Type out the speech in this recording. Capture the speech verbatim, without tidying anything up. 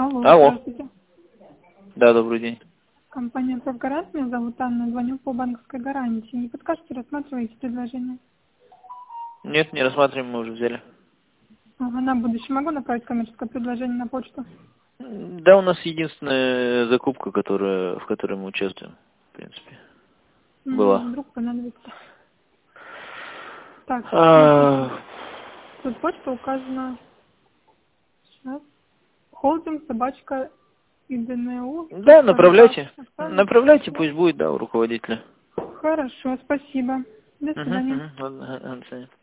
Алло, Алло. здравствуйте. Да, добрый день. Компания «Совгарант», меня зовут Анна, звоню по банковской гарантии. Не подскажете, рассматриваете предложение? Нет, не рассматриваем, мы уже взяли. Ага, на будущее могу направить коммерческое предложение на почту? Да, у нас единственная закупка, которая, в которой мы участвуем, в принципе, М, была. Вдруг понадобится. Так, смотрите. А, Тут почта указана. Сейчас. Холдинг, собачка, ИДНУ, Да, точка два. направляйте. Оставлю? Направляйте, пусть будет, да, у руководителя. Хорошо, спасибо. До Угу, свидания. угу, ладно, ладно, ладно.